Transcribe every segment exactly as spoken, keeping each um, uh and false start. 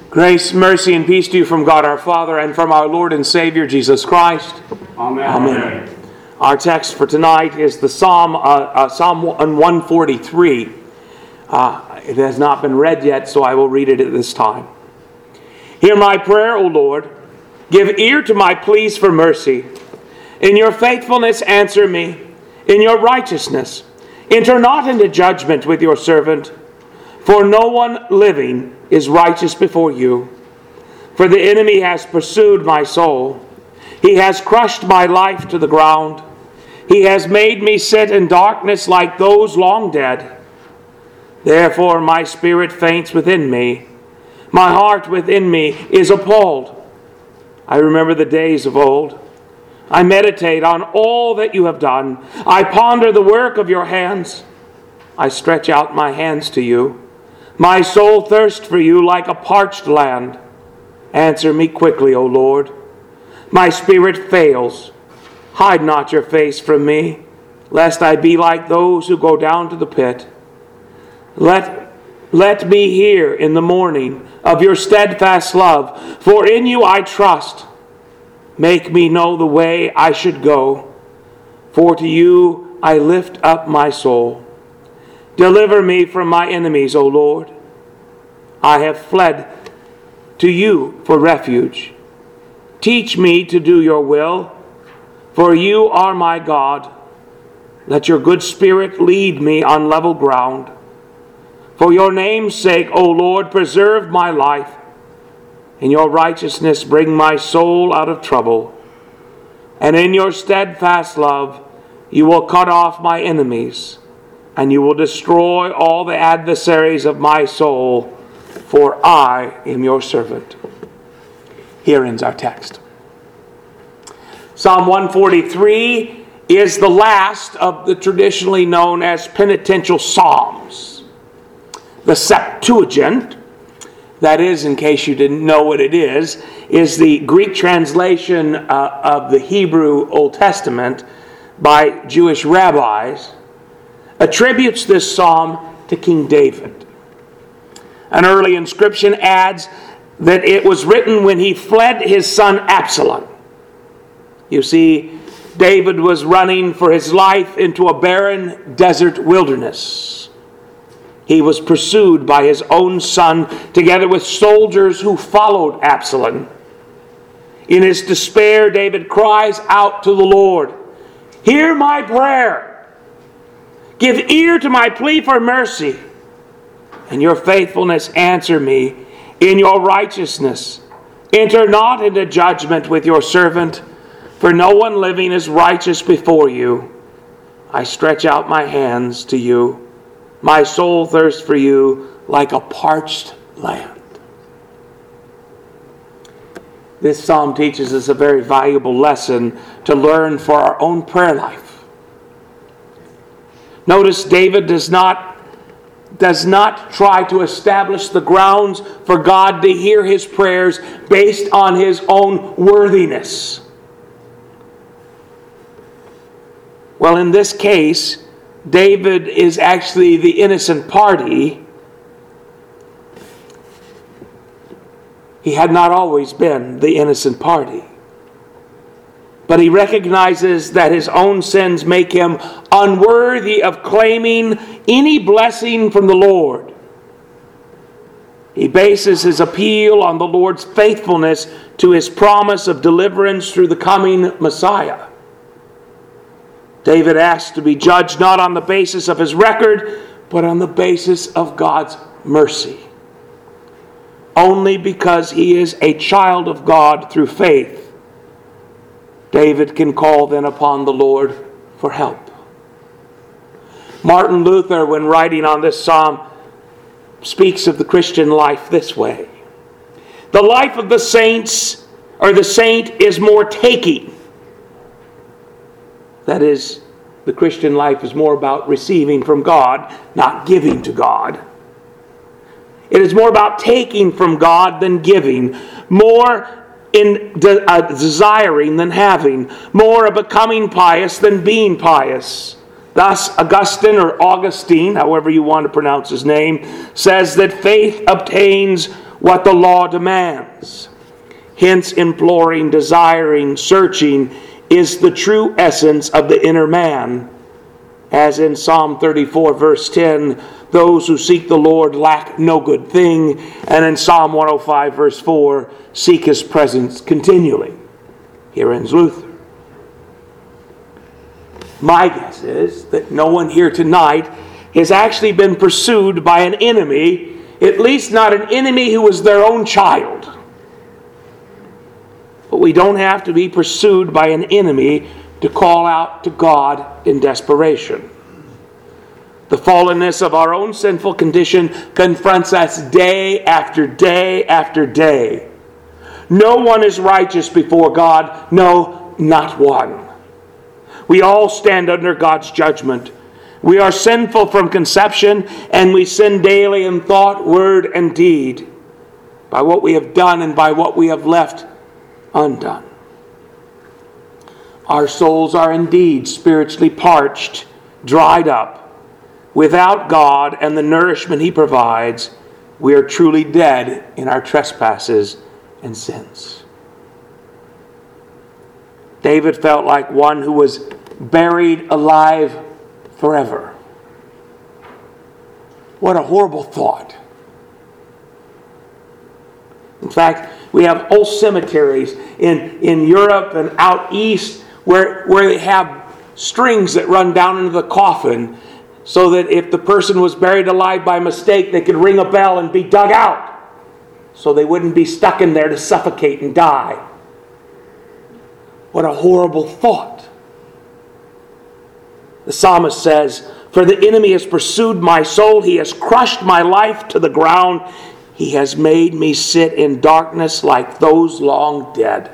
Grace, mercy, and peace to you from God our Father and from our Lord and Savior Jesus Christ. Amen. Amen. Our text for tonight is the Psalm, uh, uh, Psalm one forty-three. Uh, it has not been read yet, so I will read it at this time. Hear my prayer, O Lord. Give ear to my pleas for mercy. In your faithfulness answer me. In your righteousness enter not into judgment with your servant. For no one living is righteous before you. For the enemy has pursued my soul. He has crushed my life to the ground. He has made me sit in darkness like those long dead. Therefore my spirit faints within me. My heart within me is appalled. I remember the days of old. I meditate on all that you have done. I ponder the work of your hands. I stretch out my hands to you. My soul thirsts for you like a parched land. Answer me quickly, O Lord. My spirit fails. Hide not your face from me, lest I be like those who go down to the pit. Let, let me hear in the morning of your steadfast love, for in you I trust. Make me know the way I should go, for to you I lift up my soul. Deliver me from my enemies, O Lord. I have fled to you for refuge. Teach me to do your will, for you are my God. Let your good spirit lead me on level ground. For your name's sake, O Lord, preserve my life. In your righteousness bring my soul out of trouble. And in your steadfast love you will cut off my enemies, and you will destroy all the adversaries of my soul, for I am your servant. Here ends our text. Psalm one forty-three is the last of the traditionally known as penitential psalms. The Septuagint, that is, in case you didn't know what it is, is the Greek translation uh, of the Hebrew Old Testament by Jewish rabbis, attributes this psalm to King David. An early inscription adds that it was written when he fled his son Absalom. You see, David was running for his life into a barren desert wilderness. He was pursued by his own son, together with soldiers who followed Absalom. In his despair, David cries out to the Lord, "Hear my prayer. Give ear to my plea for mercy. In your faithfulness answer me. In your righteousness enter not into judgment with your servant, for no one living is righteous before you. I stretch out my hands to you. My soul thirsts for you like a parched land." This psalm teaches us a very valuable lesson to learn for our own prayer life. Notice David does not does not try to establish the grounds for God to hear his prayers based on his own worthiness. Well, in this case, David is actually the innocent party. He had not always been the innocent party. But he recognizes that his own sins make him unworthy of claiming any blessing from the Lord. He bases his appeal on the Lord's faithfulness to his promise of deliverance through the coming Messiah. David asks to be judged not on the basis of his record, but on the basis of God's mercy. Only because he is a child of God through faith, David can call then upon the Lord for help. Martin Luther, when writing on this psalm, speaks of the Christian life this way: the life of the saints, or the saint, is more taking. That is, the Christian life is more about receiving from God, not giving to God. It is more about taking from God than giving, more in de- uh, desiring than having, more of becoming pious than being pious. Thus, Augustine, or Augustine, however you want to pronounce his name, says that faith obtains what the law demands. Hence, imploring, desiring, searching is the true essence of the inner man. As in Psalm thirty-four, verse ten, those who seek the Lord lack no good thing. And in Psalm one oh five, verse four, seek His presence continually. Here ends Luther. My guess is that no one here tonight has actually been pursued by an enemy, at least not an enemy who was their own child. But we don't have to be pursued by an enemy to call out to God in desperation. The fallenness of our own sinful condition confronts us day after day after day. No one is righteous before God. No, not one. We all stand under God's judgment. We are sinful from conception, and we sin daily in thought, word, and deed, by what we have done and by what we have left undone. Our souls are indeed spiritually parched, dried up. Without God and the nourishment He provides, we are truly dead in our trespasses and sins. David felt like one who was buried alive forever. What a horrible thought. In fact, we have whole cemeteries in, in Europe and out east where, where they have strings that run down into the coffin so that if the person was buried alive by mistake, they could ring a bell and be dug out so they wouldn't be stuck in there to suffocate and die. What a horrible thought. The psalmist says, "For the enemy has pursued my soul. He has crushed my life to the ground. He has made me sit in darkness like those long dead."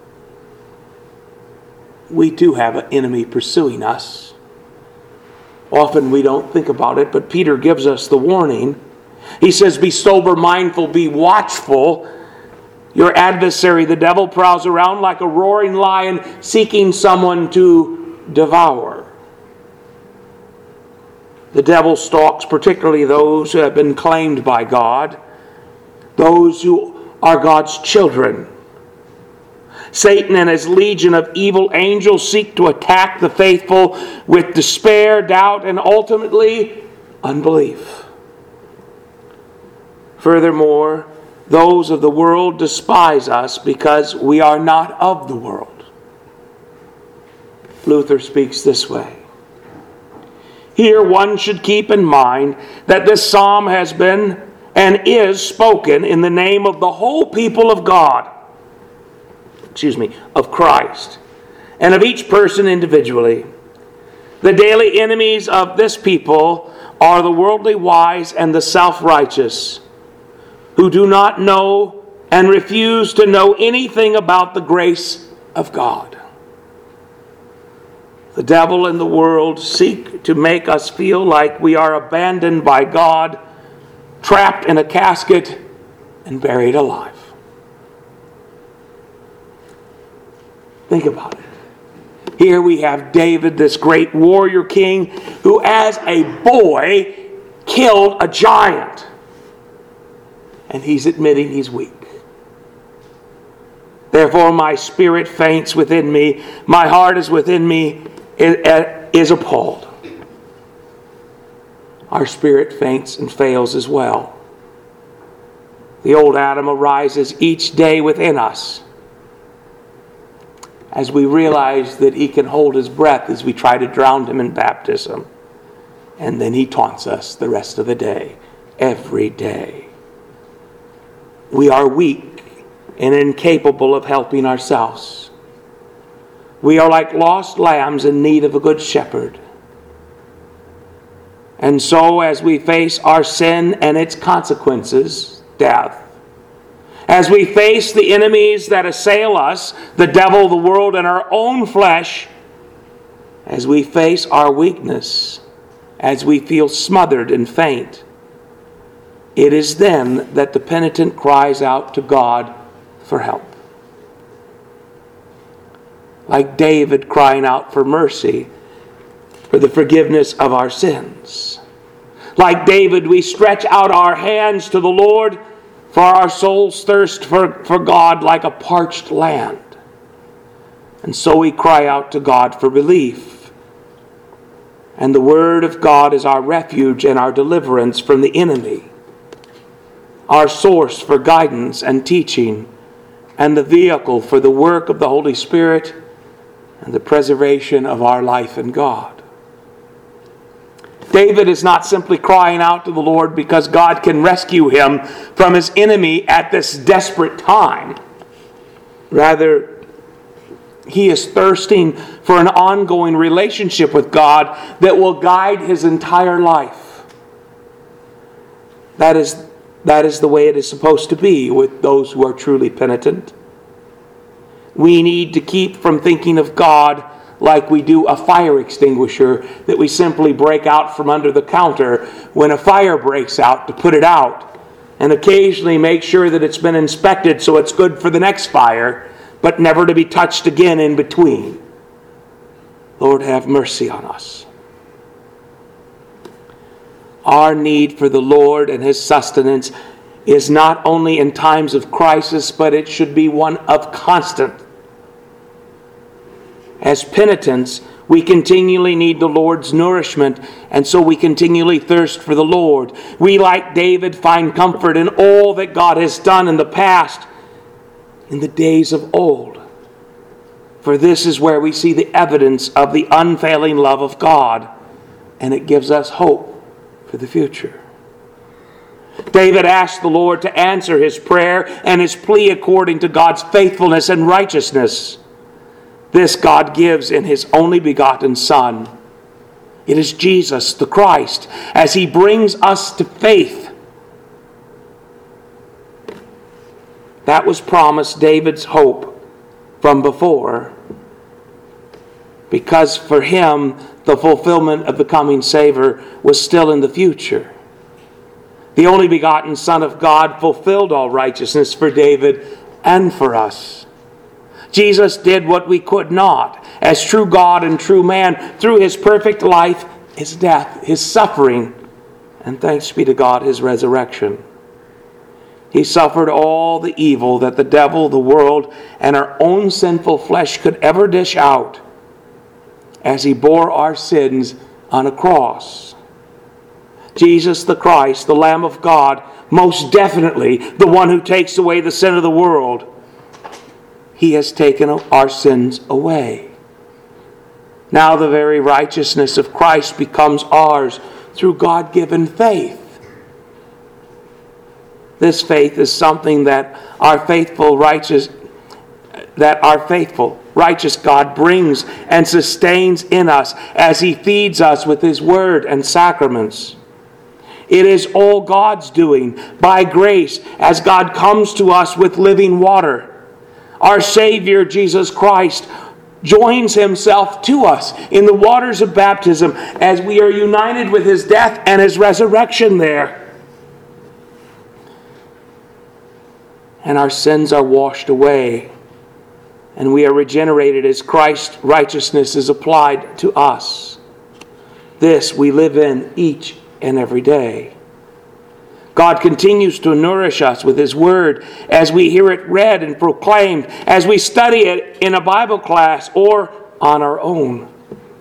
We too have an enemy pursuing us. Often we don't think about it, but Peter gives us the warning. He says, "Be sober, mindful, be watchful. Your adversary, the devil, prowls around like a roaring lion, seeking someone to devour." The devil stalks particularly those who have been claimed by God, those who are God's children. Satan and his legion of evil angels seek to attack the faithful with despair, doubt, and ultimately unbelief. Furthermore, those of the world despise us because we are not of the world. Luther speaks this way. Here one should keep in mind that this psalm has been and is spoken in the name of the whole people of God. Excuse me, of Christ, and of each person individually. The daily enemies of this people are the worldly wise and the self-righteous, who do not know and refuse to know anything about the grace of God. The devil and the world seek to make us feel like we are abandoned by God, trapped in a casket, and buried alive. Think about it. Here we have David, this great warrior king, who as a boy killed a giant. And he's admitting he's weak. "Therefore my spirit faints within me, my heart is within me, is appalled." Our spirit faints and fails as well. The old Adam arises each day within us as we realize that he can hold his breath as we try to drown him in baptism. And then he taunts us the rest of the day, every day. We are weak and incapable of helping ourselves. We are like lost lambs in need of a good shepherd. And so as we face our sin and its consequences, death, as we face the enemies that assail us, the devil, the world, and our own flesh, as we face our weakness, as we feel smothered and faint, it is then that the penitent cries out to God for help. Like David crying out for mercy, for the forgiveness of our sins. Like David, we stretch out our hands to the Lord For our souls thirst for, for God like a parched land. And so we cry out to God for relief. And the Word of God is our refuge and our deliverance from the enemy, our source for guidance and teaching, and the vehicle for the work of the Holy Spirit and the preservation of our life in God. David is not simply crying out to the Lord because God can rescue him from his enemy at this desperate time. Rather, he is thirsting for an ongoing relationship with God that will guide his entire life. That is, that is the way it is supposed to be with those who are truly penitent. We need to keep from thinking of God like we do a fire extinguisher that we simply break out from under the counter when a fire breaks out to put it out, and occasionally make sure that it's been inspected so it's good for the next fire, but never to be touched again in between. Lord, have mercy on us. Our need for the Lord and His sustenance is not only in times of crisis, but it should be one of constant. As penitents, we continually need the Lord's nourishment, and so we continually thirst for the Lord. We, like David, find comfort in all that God has done in the past, in the days of old. For this is where we see the evidence of the unfailing love of God, and it gives us hope for the future. David asked the Lord to answer his prayer and his plea according to God's faithfulness and righteousness. This God gives in His only begotten Son. It is Jesus, the Christ, as He brings us to faith. That was promised David's hope from before, because for him the fulfillment of the coming Savior was still in the future. The only begotten Son of God fulfilled all righteousness for David and for us. Jesus did what we could not, as true God and true man, through His perfect life, His death, His suffering, and thanks be to God, His resurrection. He suffered all the evil that the devil, the world, and our own sinful flesh could ever dish out, as He bore our sins on a cross. Jesus the Christ, the Lamb of God, most definitely the one who takes away the sin of the world, He has taken our sins away. Now the very righteousness of Christ becomes ours through God-given faith. This faith is something that our faithful righteous that our faithful righteous God brings and sustains in us as He feeds us with His word and sacraments. It is all God's doing by grace as God comes to us with living water. Our Savior, Jesus Christ, joins Himself to us in the waters of baptism as we are united with His death and His resurrection there. And our sins are washed away, and we are regenerated as Christ's righteousness is applied to us. This we live in each and every day. God continues to nourish us with His Word as we hear it read and proclaimed, as we study it in a Bible class or on our own.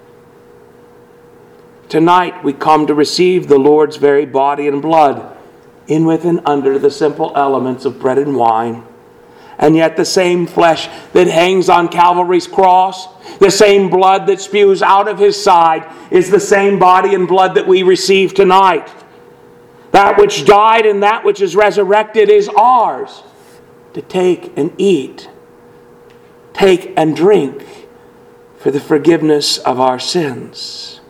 Tonight we come to receive the Lord's very body and blood, in with and under the simple elements of bread and wine. And yet the same flesh that hangs on Calvary's cross, the same blood that spews out of His side, is the same body and blood that we receive tonight. That which died and that which is resurrected is ours to take and eat, take and drink for the forgiveness of our sins.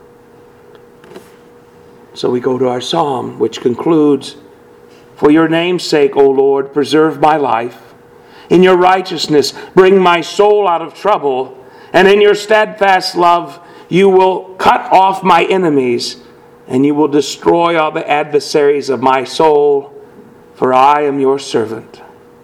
So we go to our psalm, which concludes, "For your name's sake, O Lord, preserve my life. In your righteousness, bring my soul out of trouble. And in your steadfast love, you will cut off my enemies, and you will destroy all the adversaries of my soul, for I am your servant."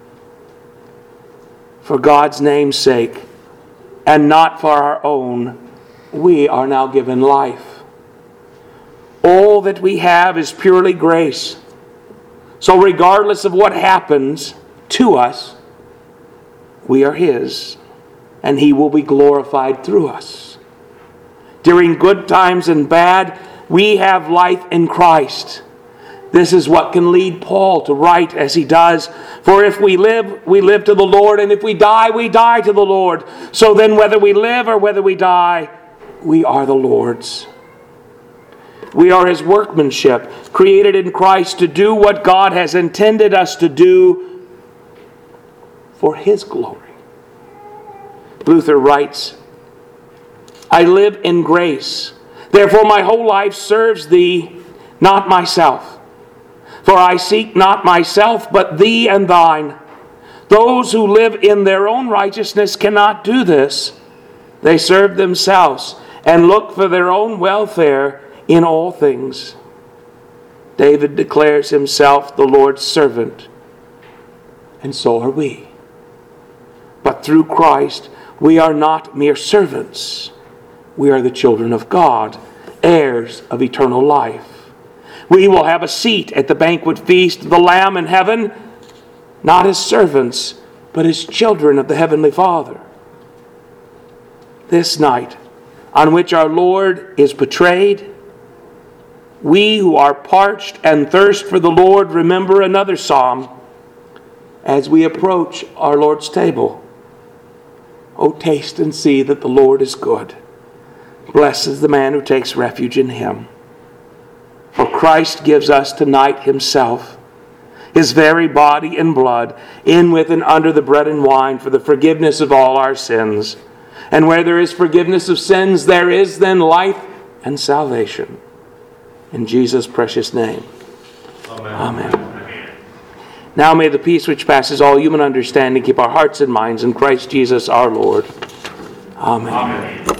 For God's name's sake, and not for our own, we are now given life. All that we have is purely grace. So regardless of what happens to us, we are His, and He will be glorified through us. During good times and bad, we have life in Christ. This is what can lead Paul to write as he does. For if we live, we live to the Lord, and if we die, we die to the Lord. So then whether we live or whether we die, we are the Lord's. We are His workmanship, created in Christ to do what God has intended us to do for His glory. Luther writes, I live in grace. Therefore my whole life serves Thee, not myself. For I seek not myself, but Thee and Thine. Those who live in their own righteousness cannot do this. They serve themselves and look for their own welfare in all things. David declares himself the Lord's servant, and so are we. But through Christ, we are not mere servants. We are the children of God, heirs of eternal life. We will have a seat at the banquet feast of the Lamb in heaven, not as servants, but as children of the Heavenly Father. This night, on which our Lord is betrayed, we who are parched and thirst for the Lord remember another psalm as we approach our Lord's table. O taste and see that the Lord is good. Blessed is the man who takes refuge in Him. For Christ gives us tonight Himself, His very body and blood, in with and under the bread and wine for the forgiveness of all our sins. And where there is forgiveness of sins, there is then life and salvation. In Jesus' precious name. Amen. Amen. Now may the peace which passes all human understanding keep our hearts and minds in Christ Jesus our Lord. Amen. Amen.